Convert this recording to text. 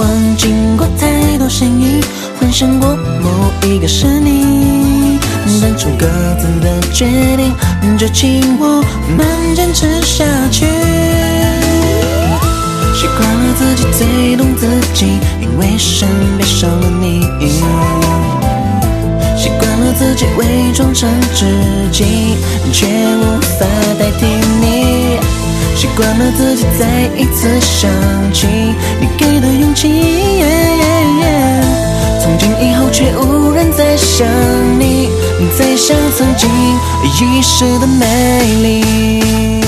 往经过太多身影，幻想过某一个是你，当初各自的决定，就请我慢坚持下去。习惯了自己最懂自己，因为身边少了你。习惯了自己伪装成知己，却无法代替你。习惯了自己再一次想起你给的勇气，从今以后却无人再想你，再想曾经遗失的美丽。